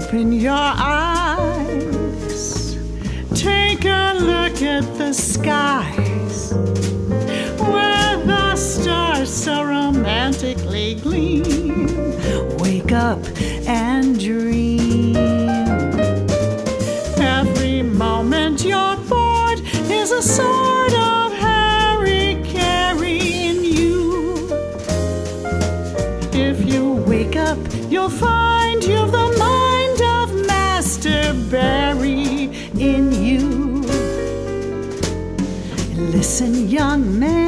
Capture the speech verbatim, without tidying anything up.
Open your eyes, take a look at the skies, where the stars so romantically gleam. Wake up and dream. Every moment you're bored is a sort of Harry-Carry in you. If you wake up, you'll find you've the mind of Master Barry in you. Listen, young man,